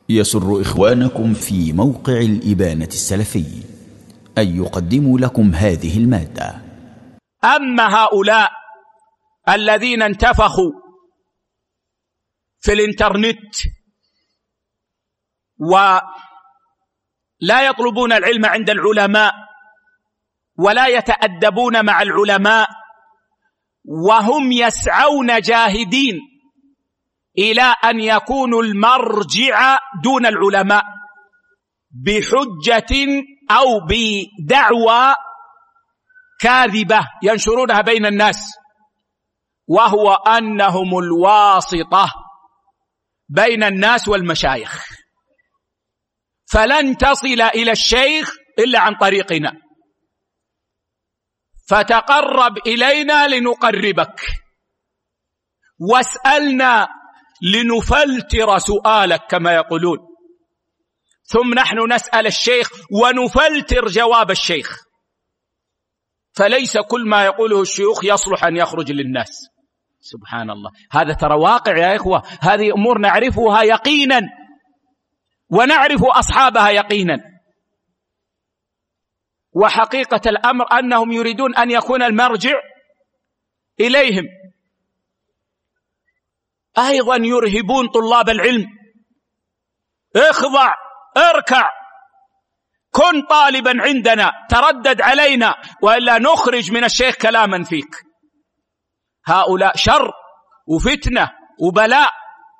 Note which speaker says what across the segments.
Speaker 1: يسر إخوانكم في موقع الإبانة السلفي أن يقدموا لكم هذه المادة.
Speaker 2: أما هؤلاء الذين انتفخوا في الإنترنت ولا يطلبون العلم عند العلماء ولا يتأدبون مع العلماء، وهم يسعون جاهدين إلى أن يكونوا المرجع دون العلماء بحجة أو بدعوى كاذبة ينشرونها بين الناس، وهو أنهم الواسطة بين الناس والمشايخ، فلن تصل إلى الشيخ إلا عن طريقنا، فتقرب إلينا لنقربك، واسألنا لنفلتر سؤالك كما يقولون، ثم نحن نسأل الشيخ ونفلتر جواب الشيخ. فليس كل ما يقوله الشيوخ يصلح أن يخرج للناس. سبحان الله، هذا ترى واقع يا إخوة، هذه أمور نعرفها يقينا ونعرف أصحابها يقينا، وحقيقة الأمر أنهم يريدون أن يكون المرجع إليهم. أيضا يرهبون طلاب العلم: اخضع، اركع، كن طالبا عندنا، تردد علينا وإلا نخرج من الشيخ كلاما فيك. هؤلاء شر وفتنة وبلاء،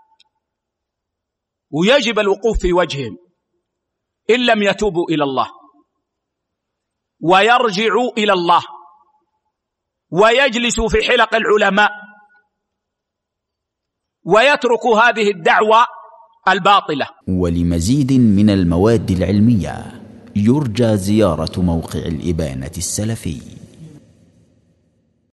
Speaker 2: ويجب الوقوف في وجههم إن لم يتوبوا إلى الله ويرجعوا إلى الله ويجلسوا في حلق العلماء ويتركوا هذه الدعوة الباطلة.
Speaker 1: ولمزيد من المواد العلمية يرجى زيارة موقع الإبانة السلفي.